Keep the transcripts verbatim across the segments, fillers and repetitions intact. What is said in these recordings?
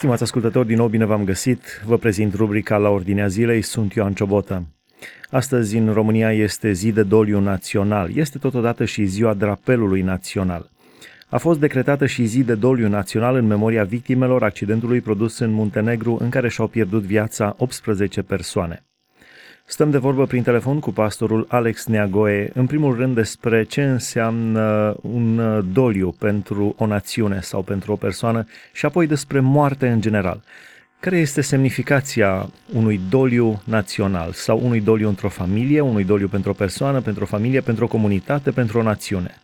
Stimați ascultători, din nou bine v-am găsit. Vă prezint rubrica La Ordinea Zilei, sunt Ioan Ciobotă. Astăzi în România este zi de doliu național, este totodată și ziua drapelului național. A fost decretată și zi de doliu național în memoria victimelor accidentului produs în Muntenegru, în care și-au pierdut viața optsprezece persoane. Stăm de vorbă prin telefon cu pastorul Alex Neagoe, în primul rând despre ce înseamnă un doliu pentru o națiune sau pentru o persoană și apoi despre moarte în general. Care este semnificația unui doliu național sau unui doliu într-o familie, unui doliu pentru o persoană, pentru o familie, pentru o comunitate, pentru o națiune?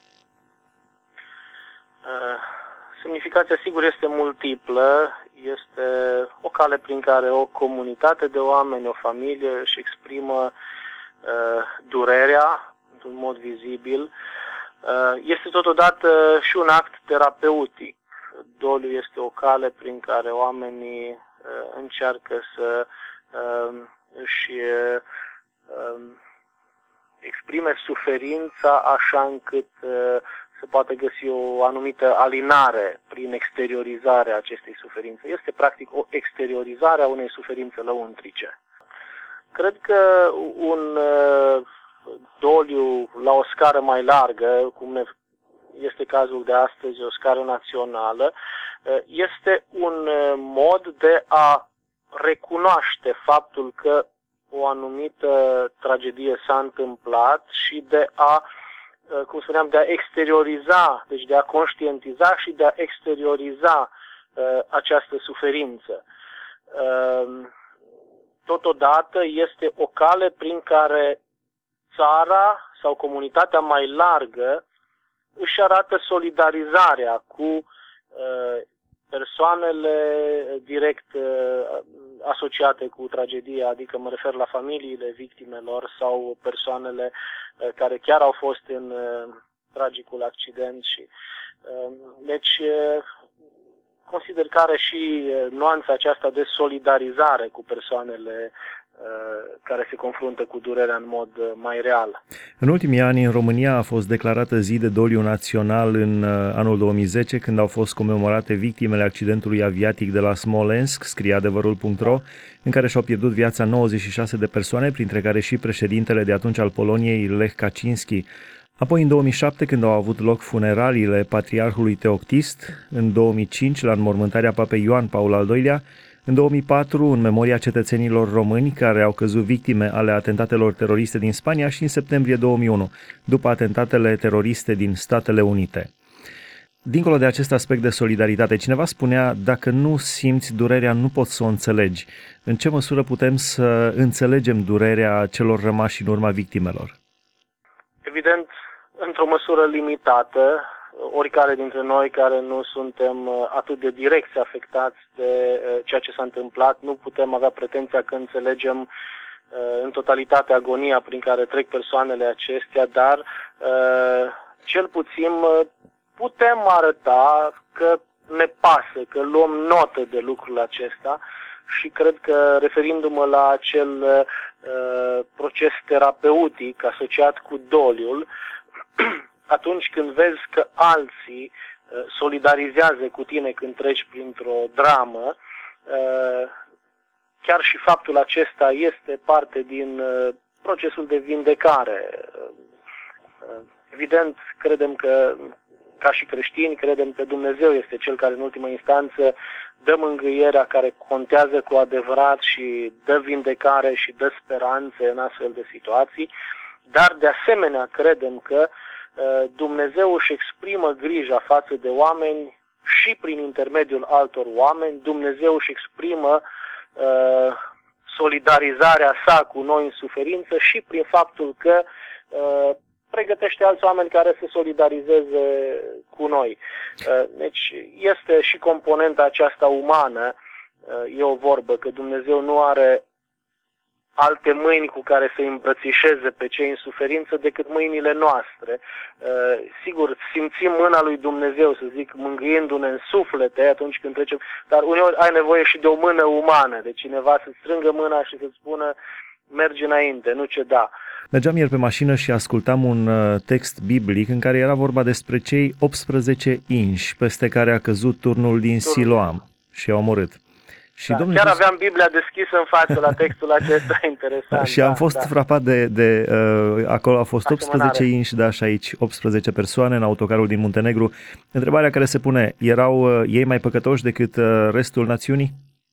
Uh, semnificația sigur este multiplă. Este o cale prin care o comunitate de oameni, o familie își exprimă uh, durerea într-un mod vizibil. Uh, este totodată și un act terapeutic. Doliu este o cale prin care oamenii uh, încearcă să uh, își uh, exprime suferința așa încât uh, se poate găsi o anumită alinare prin exteriorizarea acestei suferințe. Este practic o exteriorizare a unei suferințe lăuntrice. Cred că un uh, doliu la o scară mai largă, cum este cazul de astăzi, o scară națională, uh, este un uh, mod de a recunoaște faptul că o anumită tragedie s-a întâmplat și de a cum spuneam, de a exterioriza, deci de a conștientiza și de a exterioriza uh, această suferință. Uh, totodată este o cale prin care țara sau comunitatea mai largă își arată solidarizarea cu uh, persoanele direct uh, asociate cu tragedia, adică mă refer la familiile victimelor sau persoanele uh, care chiar au fost în uh, tragicul accident. Și, uh, deci, uh, consider că are și uh, nuanța aceasta de solidarizare cu persoanele care se confruntă cu durerea în mod mai real. În ultimii ani, în România a fost declarată zi de doliu național în anul două mii zece, când au fost comemorate victimele accidentului aviatic de la Smolensk, scrie adevărul punct ro, în care și-au pierdut viața nouăzeci și șase de persoane, printre care și președintele de atunci al Poloniei, Lech Kaczynski. Apoi, în două mii șapte, când au avut loc funeraliile patriarhului Teoctist, în două mii cinci, la înmormântarea papei Ioan Paul al doilea, în două mii patru, în memoria cetățenilor români care au căzut victime ale atentatelor teroriste din Spania și în septembrie două mii unu, după atentatele teroriste din Statele Unite. Dincolo de acest aspect de solidaritate, cineva spunea, dacă nu simți durerea, nu poți să o înțelegi. În ce măsură putem să înțelegem durerea celor rămași în urma victimelor? Evident, într-o măsură limitată. Oricare dintre noi care nu suntem atât de direct afectați de ceea ce s-a întâmplat, nu putem avea pretenția că înțelegem în totalitate agonia prin care trec persoanele acestea, dar cel puțin putem arăta că ne pasă, că luăm notă de lucrul acesta și cred că, referindu-mă la acel proces terapeutic asociat cu doliul, atunci când vezi că alții uh, solidarizează cu tine când treci printr-o dramă, uh, chiar și faptul acesta este parte din uh, procesul de vindecare. Uh, evident, credem că, ca și creștini, credem că Dumnezeu este Cel care, în ultimă instanță, dă mângâierea care contează cu adevărat și dă vindecare și dă speranțe în astfel de situații, dar, de asemenea, credem că Dumnezeu își exprimă grija față de oameni și prin intermediul altor oameni. Dumnezeu își exprimă uh, solidarizarea sa cu noi în suferință și prin faptul că uh, pregătește alți oameni care să solidarizeze cu noi. Uh, deci este și componenta aceasta umană. Uh, e o vorbă că Dumnezeu nu are alte mâini cu care să îmbrățișeze pe cei în suferință decât mâinile noastre. Uh, sigur, simțim mâna lui Dumnezeu, să zic, mângâiindu-ne în suflete atunci când trecem, dar uneori ai nevoie și de o mână umană, de cineva să-ți strângă mâna și să-ți spună mergi înainte, nu ceda. Mergeam ieri pe mașină și ascultam un text biblic în care era vorba despre cei optsprezece inși peste care a căzut turnul din Siloam. Și i-au omorât. Și da, Domnul chiar Iisus... aveam Biblia deschisă în față la textul acesta, interesant. Și am da, fost da. frapat de, de uh, acolo au fost Asemănare. optsprezece inși, da, și aici optsprezece persoane în autocarul din Muntenegru. Întrebarea care se pune, erau uh, ei mai păcătoși decât uh, restul națiunii?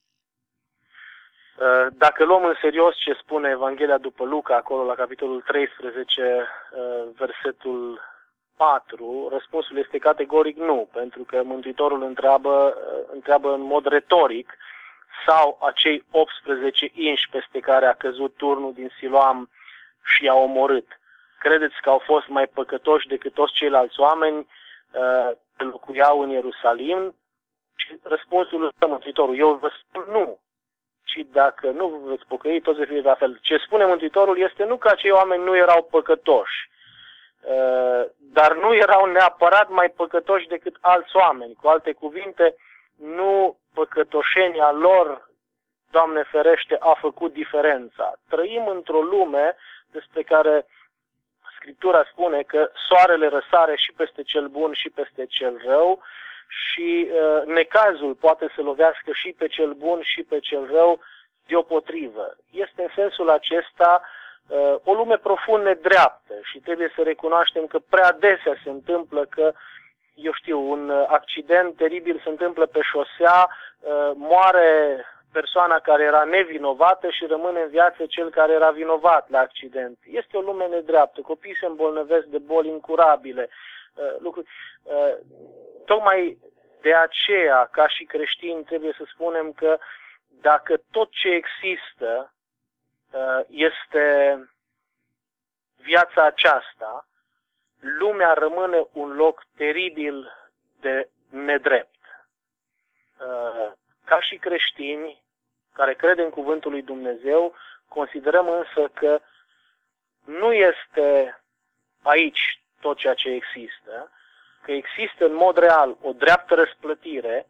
Uh, Dacă luăm în serios ce spune Evanghelia după Luca, acolo la capitolul treisprezece, uh, versetul patru, răspunsul este categoric nu, pentru că Mântuitorul întreabă, uh, întreabă în mod retoric sau acei optsprezece inși peste care a căzut turnul din Siloam și i-a omorât. Credeți că au fost mai păcătoși decât toți ceilalți oameni uh, care locuiau în Ierusalim? Și răspunsul este Mântuitorul, eu vă spun nu. Și dacă nu vă veți pocăi, toți veți fi la fel. Ce spune Mântuitorul este nu că acei oameni nu erau păcătoși, uh, dar nu erau neapărat mai păcătoși decât alți oameni. Cu alte cuvinte, nu păcătoșenia lor, Doamne ferește, a făcut diferența. Trăim într-o lume despre care Scriptura spune că soarele răsare și peste cel bun și peste cel rău și uh, necazul poate să lovească și pe cel bun și pe cel rău deopotrivă. Este în sensul acesta uh, o lume profund nedreaptă și trebuie să recunoaștem că prea adesea se întâmplă că eu știu, un accident teribil se întâmplă pe șosea, moare persoana care era nevinovată și rămâne în viață cel care era vinovat la accident. Este o lume nedreaptă, copiii se îmbolnăvesc de boli incurabile. Lucruri. Tocmai de aceea, ca și creștini, trebuie să spunem că dacă tot ce există este viața aceasta, lumea rămâne un loc teribil de nedrept. Ca și creștini care cred în cuvântul lui Dumnezeu, considerăm însă că nu este aici tot ceea ce există, că există în mod real o dreaptă răsplătire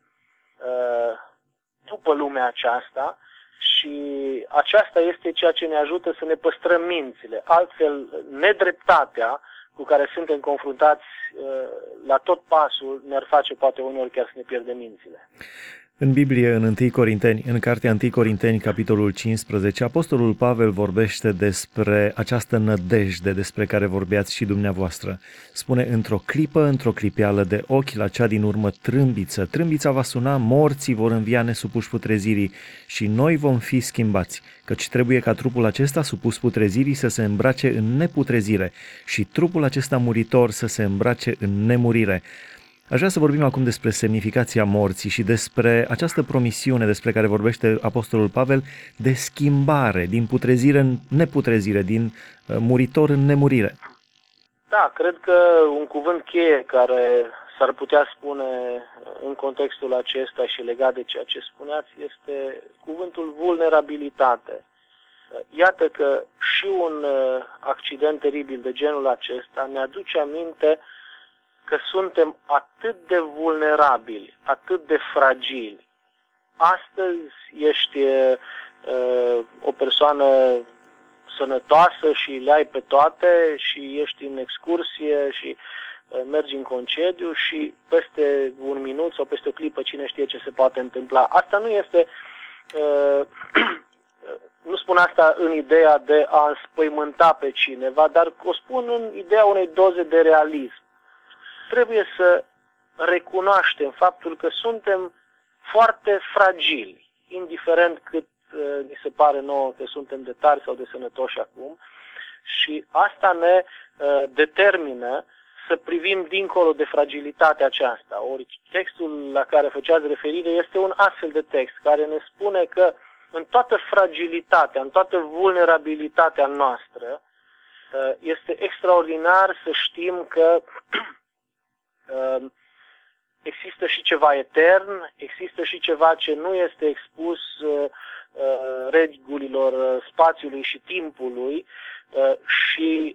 după lumea aceasta și aceasta este ceea ce ne ajută să ne păstrăm mințile. Altfel, nedreptatea cu care suntem confruntați la tot pasul ne-ar face poate uneori chiar să ne pierdem mințile. În Biblie, în întâi Corinteni, în cartea întâi Corinteni, capitolul cincisprezece, Apostolul Pavel vorbește despre această nădejde despre care vorbeați și dumneavoastră. Spune, într-o clipă, într-o clipeală de ochi, la cea din urmă trâmbiță. Trâmbița va suna, morții vor învia nesupuși putrezirii și noi vom fi schimbați, căci trebuie ca trupul acesta supus putrezirii să se îmbrace în neputrezire și trupul acesta muritor să se îmbrace în nemurire. Aș vrea să vorbim acum despre semnificația morții și despre această promisiune despre care vorbește Apostolul Pavel de schimbare, din putrezire în neputrezire, din muritor în nemurire. Da, cred că un cuvânt cheie care s-ar putea spune în contextul acesta și legat de ceea ce spuneați este cuvântul vulnerabilitate. Iată că și un accident teribil de genul acesta ne aduce aminte că suntem atât de vulnerabili, atât de fragili. Astăzi ești uh, o persoană sănătoasă și le ai pe toate și ești în excursie și uh, mergi în concediu și peste un minut sau peste o clipă cine știe ce se poate întâmpla. Asta nu este... Uh, nu spun asta în ideea de a înspăimânta pe cineva, dar o spun în ideea unei doze de realism. Trebuie să recunoaștem faptul că suntem foarte fragili, indiferent cât uh, ni se pare nouă că suntem de tari sau de sănătoși acum, și asta ne uh, determină să privim dincolo de fragilitatea aceasta. Ori textul la care făceați referire este un astfel de text care ne spune că în toată fragilitatea, în toată vulnerabilitatea noastră, uh, este extraordinar să știm că există și ceva etern, există și ceva ce nu este expus regulilor spațiului și timpului și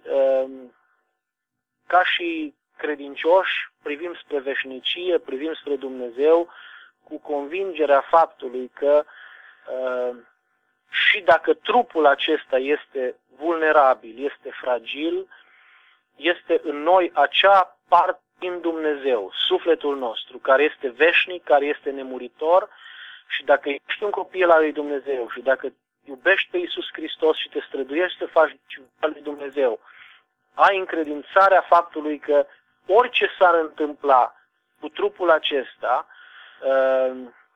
ca și credincioși privim spre veșnicie, privim spre Dumnezeu cu convingerea faptului că și dacă trupul acesta este vulnerabil, este fragil, este în noi acea parte din Dumnezeu, sufletul nostru, care este veșnic, care este nemuritor Și dacă ești un copil al lui Dumnezeu și dacă iubești pe Iisus Hristos și te străduiești să faci al lui Dumnezeu, ai încredințarea faptului că orice s-ar întâmpla cu trupul acesta, uh,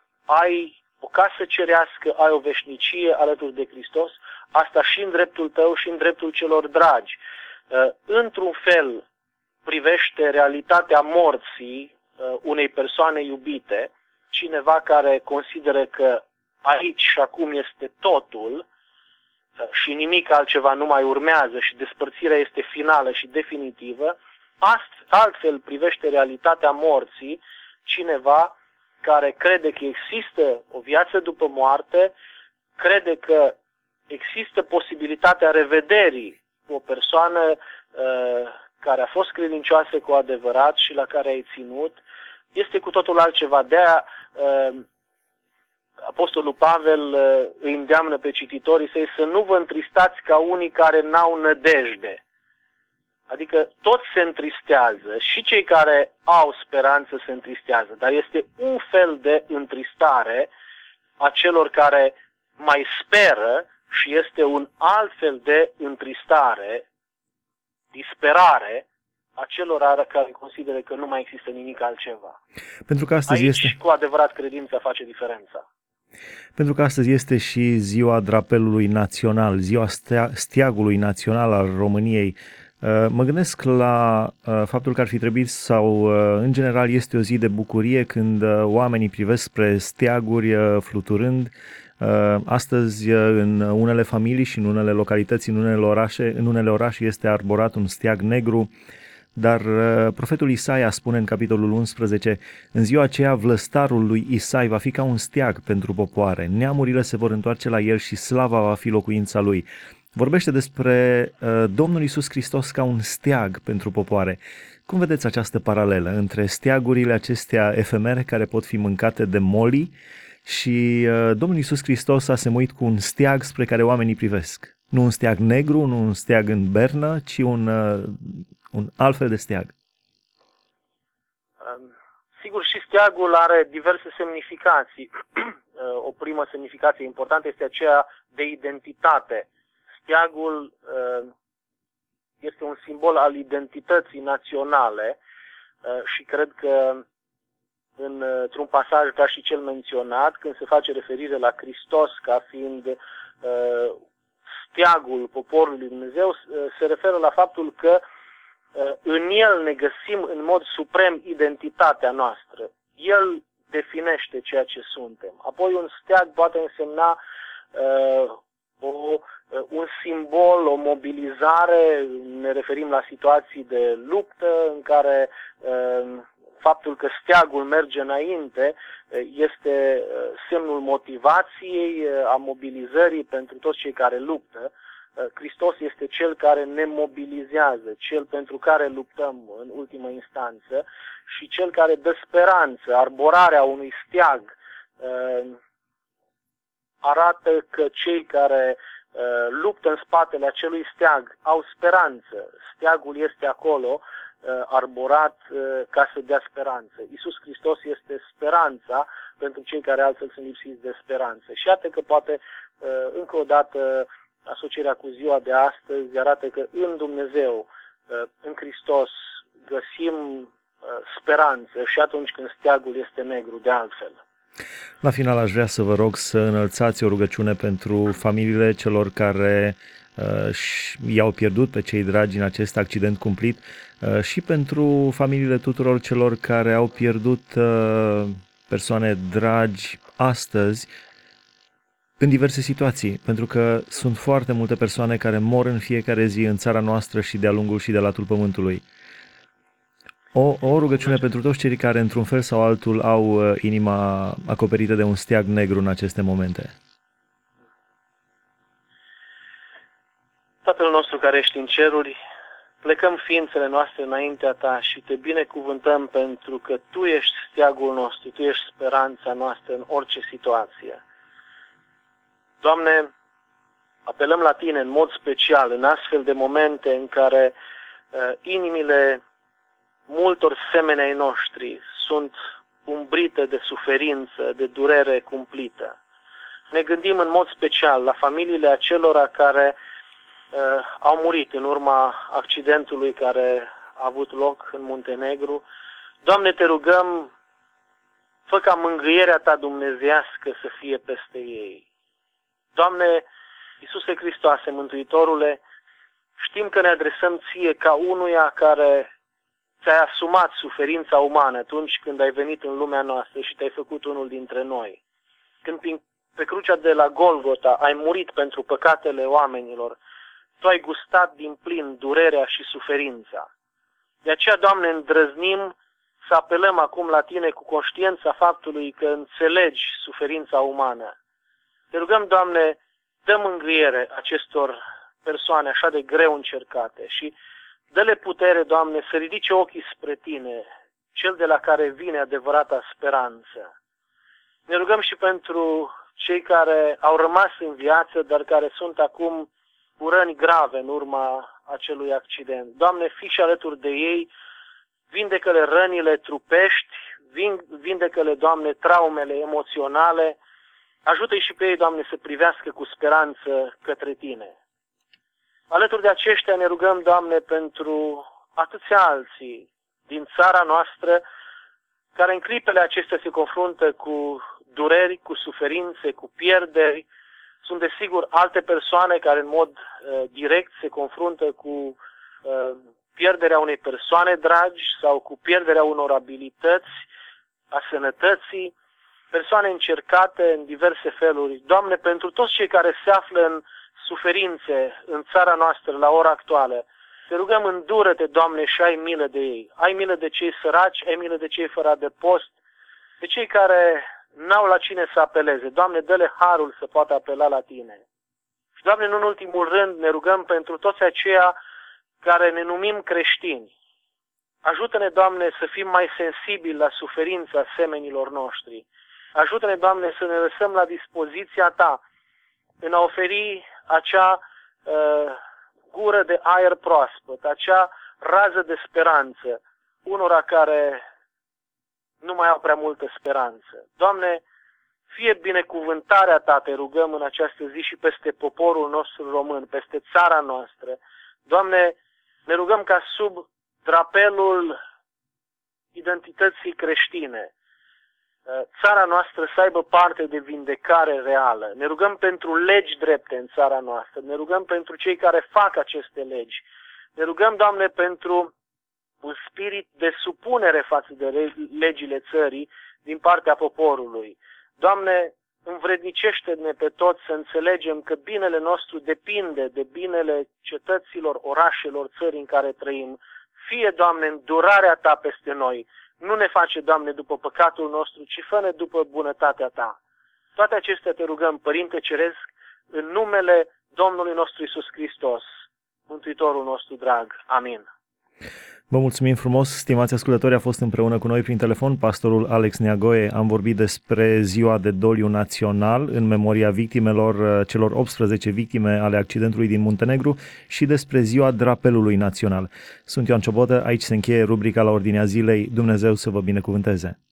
ai o casă cerească, ai o veșnicie alături de Hristos, asta și în dreptul tău și în dreptul celor dragi. Uh, într-un fel privește realitatea morții uh, unei persoane iubite, cineva care consideră că aici și acum este totul și nimic altceva nu mai urmează și despărțirea este finală și definitivă, altfel privește realitatea morții cineva care crede că există o viață după moarte, crede că există posibilitatea revederii cu o persoană uh, care a fost credincioasă cu adevărat și la care ai ținut, este cu totul altceva. De-aia uh, Apostolul Pavel uh, îi îndeamnă pe cititorii săi să nu vă întristați ca unii care n-au nădejde. Adică toți se întristează, și cei care au speranță se întristează, dar este un fel de întristare a celor care mai speră și este un alt fel de întristare, disperare, a celor care consideră că nu mai există nimic altceva. Pentru că astăzi Aici, este... cu adevărat, credința face diferența. Pentru că astăzi este și ziua drapelului național, ziua steagului național al României. Mă gândesc la faptul că ar fi trebuit, sau în general este o zi de bucurie când oamenii privesc spre steaguri fluturând. Astăzi în unele familii și în unele localități, în unele orașe, în unele orașe este arborat un steag negru, dar profetul Isaia spune în capitolul unsprezece: în ziua aceea vlăstarul lui Isai va fi ca un steag pentru popoare, neamurile se vor întoarce la el și slava va fi locuința lui. Vorbește despre uh, Domnul Iisus Hristos ca un steag pentru popoare. Cum vedeți această paralelă între steagurile acestea efemere care pot fi mâncate de moli și uh, Domnul Iisus Hristos a semuit cu un steag spre care oamenii privesc? Nu un steag negru, nu un steag în bernă, ci un, uh, un alt fel de steag. Sigur, și steagul are diverse semnificații. O primă semnificație importantă este aceea de identitate. Steagul este un simbol al identității naționale și cred că într-un pasaj ca și cel menționat, când se face referire la Hristos ca fiind steagul poporului Dumnezeu, se referă la faptul că în el ne găsim în mod suprem identitatea noastră. El definește ceea ce suntem. Apoi un steag poate însemna uh, o, un simbol, o mobilizare, ne referim la situații de luptă în care uh, faptul că steagul merge înainte este semnul motivației, a mobilizării pentru toți cei care luptă. Hristos este Cel care ne mobilizează, Cel pentru care luptăm în ultimă instanță și Cel care dă speranță. Arborarea unui steag arată că cei care luptă în spatele acelui steag au speranță. Steagul este acolo arborat ca să dea speranță. Iisus Hristos este speranța pentru cei care altfel sunt lipsiți de speranță. Și iată că poate încă o dată asocierea cu ziua de astăzi arată că în Dumnezeu, în Hristos, găsim speranță și atunci când steagul este negru de altfel. La final aș vrea să vă rog să înălțați o rugăciune pentru familiile celor care uh, i-au pierdut pe cei dragi în acest accident cumplit uh, și pentru familiile tuturor celor care au pierdut uh, persoane dragi astăzi în diverse situații, pentru că sunt foarte multe persoane care mor în fiecare zi în țara noastră și de-a lungul și de latul pământului. O, o rugăciune pentru toți cei care, într-un fel sau altul, au inima acoperită de un steag negru în aceste momente. Tatăl nostru care ești în ceruri, plecăm ființele noastre înaintea Ta și Te binecuvântăm pentru că Tu ești steagul nostru, Tu ești speranța noastră în orice situație. Doamne, apelăm la Tine în mod special, în astfel de momente în care uh, inimile multor semeni ai noștri sunt umbrită de suferință, de durere cumplită. Ne gândim în mod special la familiile acelora care uh, au murit în urma accidentului care a avut loc în Muntenegru. Doamne, te rugăm, fă ca mângâierea ta dumnezeiască să fie peste ei. Doamne, Iisuse Hristoase, Mântuitorule, știm că ne adresăm ție ca unuia care ți-ai asumat suferința umană atunci când ai venit în lumea noastră și te-ai făcut unul dintre noi. Când pe crucea de la Golgota ai murit pentru păcatele oamenilor, tu ai gustat din plin durerea și suferința. De aceea, Doamne, îndrăznim să apelăm acum la Tine cu conștiința faptului că înțelegi suferința umană. Te rugăm, Doamne, dă mângâiere acestor persoane așa de greu încercate și dă-le putere, Doamne, să ridice ochii spre Tine, Cel de la care vine adevărata speranță. Ne rugăm și pentru cei care au rămas în viață, dar care sunt acum cu răni grave în urma acelui accident. Doamne, fii și alături de ei, vindecă-le rănile trupești, vindecă-le, Doamne, traumele emoționale, ajută-i și pe ei, Doamne, să privească cu speranță către Tine. Alături de aceștia ne rugăm, Doamne, pentru atâția alții din țara noastră, care în clipele acestea se confruntă cu dureri, cu suferințe, cu pierderi. Sunt desigur alte persoane care în mod uh, direct se confruntă cu uh, pierderea unei persoane dragi sau cu pierderea unor abilități, a sănătății, persoane încercate în diverse feluri. Doamne, pentru toți cei care se află în suferințe în țara noastră la ora actuală, te rugăm, îndură-te, Doamne, și ai milă de ei. Ai milă de cei săraci, ai milă de cei fără adăpost, de cei care n-au la cine să apeleze. Doamne, dă-le harul să poată apela la Tine. Și, Doamne, nu în ultimul rând, ne rugăm pentru toți aceia care ne numim creștini. Ajută-ne, Doamne, să fim mai sensibili la suferința semenilor noștri. Ajută-ne, Doamne, să ne lăsăm la dispoziția Ta în a oferi acea uh, gură de aer proaspăt, acea rază de speranță unora care nu mai au prea multă speranță. Doamne, fie binecuvântarea Ta, te rugăm în această zi și peste poporul nostru român, peste țara noastră. Doamne, ne rugăm ca sub drapelul identității creștine, țara noastră să aibă parte de vindecare reală. Ne rugăm pentru legi drepte în țara noastră. Ne rugăm pentru cei care fac aceste legi. Ne rugăm, Doamne, pentru un spirit de supunere față de legile țării din partea poporului. Doamne, învrednicește-ne pe toți să înțelegem că binele nostru depinde de binele cetăților, orașelor, țării în care trăim. Fie, Doamne, îndurarea Ta peste noi. Nu ne face, Doamne, după păcatul nostru, ci fă-ne după bunătatea Ta. Toate acestea te rugăm, Părinte Ceresc, în numele Domnului nostru Iisus Hristos, Mântuitorul nostru drag. Amin. Vă mulțumim frumos, stimați ascultători, a fost împreună cu noi prin telefon pastorul Alex Neagoe. Am vorbit despre ziua de doliu național în memoria victimelor, celor optsprezece victime ale accidentului din Muntenegru și despre ziua drapelului național. Sunt Ioan Ciobotă, aici se încheie rubrica La Ordinea Zilei. Dumnezeu să vă binecuvânteze!